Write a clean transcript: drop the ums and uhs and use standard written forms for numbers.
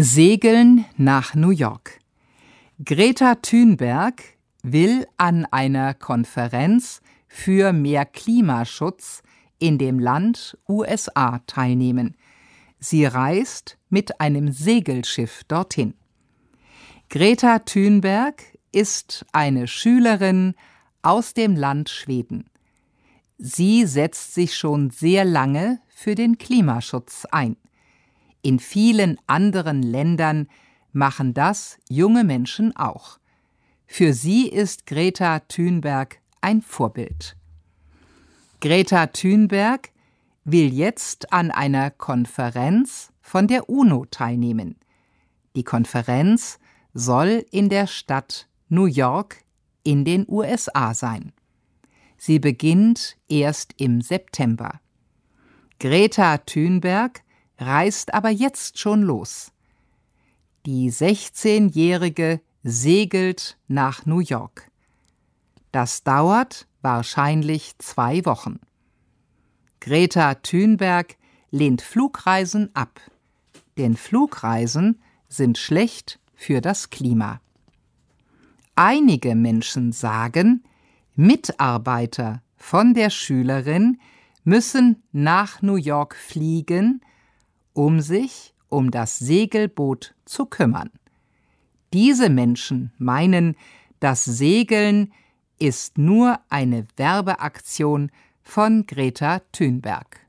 Segeln nach New York. Greta Thunberg will an einer Konferenz für mehr Klimaschutz in dem Land USA teilnehmen. Sie reist mit einem Segelschiff dorthin. Greta Thunberg ist eine Schülerin aus dem Land Schweden. Sie setzt sich schon sehr lange für den Klimaschutz ein. In vielen anderen Ländern machen das junge Menschen auch. Für sie ist Greta Thunberg ein Vorbild. Greta Thunberg will jetzt an einer Konferenz von der UNO teilnehmen. Die Konferenz soll in der Stadt New York in den USA sein. Sie beginnt erst im September. Greta Thunberg reist aber jetzt schon los. Die 16-Jährige segelt nach New York. Das dauert wahrscheinlich 2 Wochen. Greta Thunberg lehnt Flugreisen ab, denn Flugreisen sind schlecht für das Klima. Einige Menschen sagen, Mitarbeiter von der Schülerin müssen nach New York fliegen, um sich um das Segelboot zu kümmern. Diese Menschen meinen, das Segeln ist nur eine Werbeaktion von Greta Thunberg.